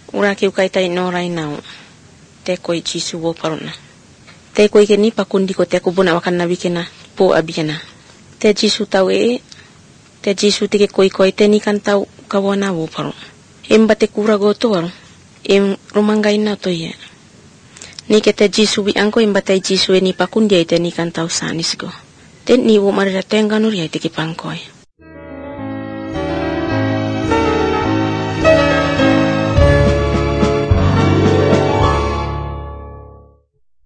Ura kiu kaitai no right now. Te koi Jisu wo paruna. Te koi ke ni pakundi ko te kubuna wakan na bikena po abikena. Te Jisu tau te Jisu te ke koi te ni kan tau kawana wo paru. Emba te kura go to waru. Rumangai na to ye. Ni ke te Jisu bi angko emba te Jisu ni pakundi te ni kan tau sanis go. Ten ni wo marira tenga nuri te ke pangkoi.